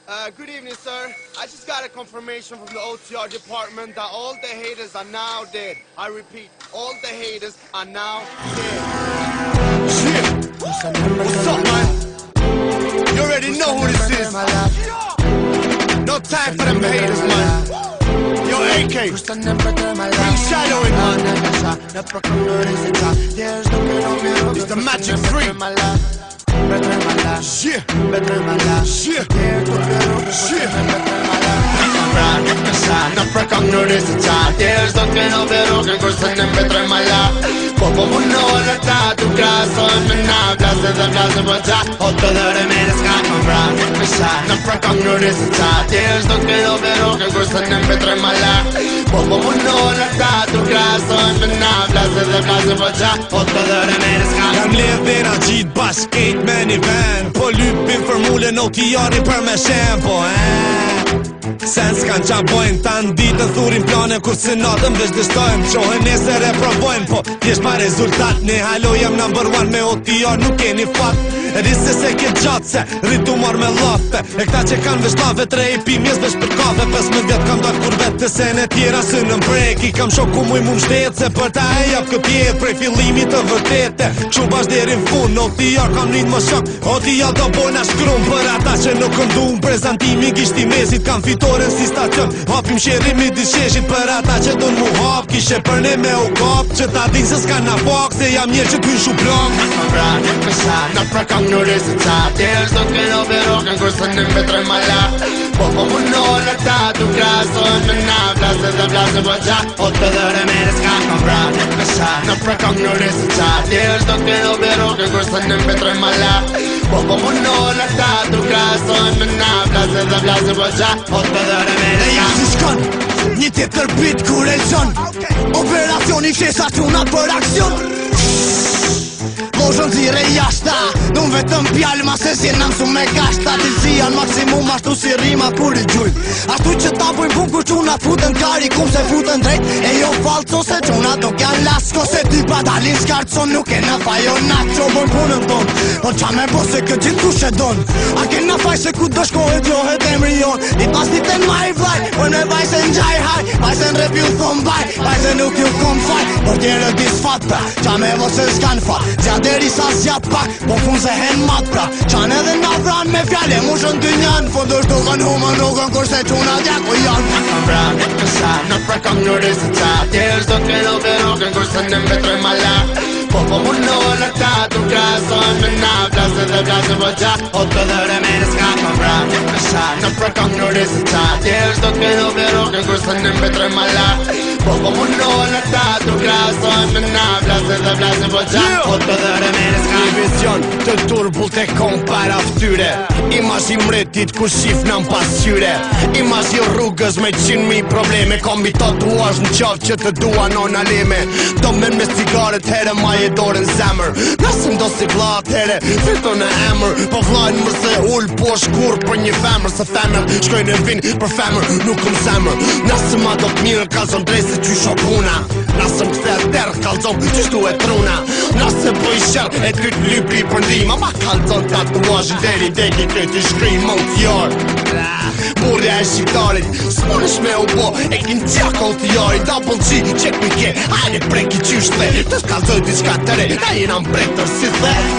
Good evening, sir. I just got a confirmation from the OTR department that all the haters are now dead. I repeat, all the haters are now dead. Shit! What's up, man? You already know who this is. No time for them haters, man. Yo, AK, bring shadowing, man. It's the Magic 3. Shit. Në përkam në rezultat Tjerë s'do t'keno verokën kurse në mbetroj mala Po mundohen e ta t'u krasojnë me na Vlasë dhe vlasë për qa O të dhëre me në s'ka më vra Në përkam në rezultat Tjerë s'do t'keno verokën kurse në mbetroj mala Po mundohen e ta t'u krasojnë me na Vlasë dhe vlasë për qa O të dhëre me në s'ka Jam ledhera gjitë basket me një ven Po lypin formule në tjari për me shempo Sen s'kan qa bojnë Tanë ditën thurin plane Kur si natën veç dështojmë Qohen nesër e provojmë Po t'jesh pa rezultat Ne halo jem number one Me OTR nuk keni fat Rrisë se ke gjatë se Rritu mar me lafe E këta që kanë veç lafe Tre i pi mjes veç për kafe 15 vjet kam dal kur vetë Se në tjera së në mbrek I kam shoku muj mu mshtetë Se për ta e jap këpjet Prej fillimit të vërtete Këshu bash deri në fund OTR kam rrit më shok OTR do bojna shkrum Për ata që nuk këndum Prezentimi gishti mesit Kam fitoren si stacion Hapim sherimi disheshit Për ata që dun mu hap Kishe për ne me u kap Që ta din se s'ka na fak Se jam njerë që t'pyn shu blok Në rezultat Tjerë s'do t'keno verokën kurse në mbetroj mala Po mundohen e ta t'u krasojnë me na Vlasë dhe vlasë për qa O të dhëre me në s'ka më vra Në përkam në rezultat Tjerë s'do t'keno verokën kurse në mbetroj mala Po mundohen e ta t'u krasojnë me na Vlasë dhe vlasë për qa O të dhëre me në s'ka si shkon Një tjetër bit kur e lëson Operacioni fshesa quna për aksion Moshën zire jashta Nun vetëm pjallë ma se si në mësu me kashta Tilësia në maksimum ashtu si rima kur i gjujmë Ashtu që ta bujmë pun kur quna t'futën kari Kum se futën drejt E jo falco se quna nuk janë lasko Se ty pa dalin s'kartson nuk e në fajo nacho Bojmë punën ton Po qa me bo se këtë gjithë kush e don A ke në faj se ku do shkohet johet emri jon Dit pas ditën ma i vlaj Për me vaj se n'gjaj haj Vaj se n'rep ju thom baj Vaj se nuk ju kom faj Por tjere disfat pra Qa me bo se s'kan fat Deri sa zjat pak, po fun se hen mat pra Qanë edhe na vran me fjale mushën dy njanë Fondër shtukën humën nukën kurse quna djako janë Në përkam në rezultat Tjerë s'do t'keno verokën kurse në mbetroj mala Po mundohen e ta t'u krasojnë me na Vlasë dhe vlasë për qa O të dhëre me në s'ka më vra Në përkam në rezultat Tjerë s'do t'keno verokën kurse në mbetroj mala Po mundohen e ta t'u krasojnë me na Vlasë dhe vlasë për qa O të dhëre me në s'ka Vizion të turbull të kom para ftyre Imazh i mretit ku shif në pasqyre Imazh i rrugës me 100.000 probleme Kombi tatuazh në qafë që të dua non aleme Do me cigaret here ma e dorën zemër Nëse ndo si vlat here fito në emër Po vlajnë mërse ull po shkur për një femër Se femër shkojnë e vinë për femër nuk këm zemër Nëse ma do t'mirë kalzon drejt se qy shokuna Nëse më kthe terë kalzon qysh du e truna Nëse bëj shër e ty t'lypi për ndima Ma kalzon tatuazhin deri deki këti shkrim OTR Burja e shqiptarit s'munësh me u bo E kin qak OTR Double G, check me ke Hajde preki qysh the Të s'kalzoj t'i shka të re Na jena mbretër si the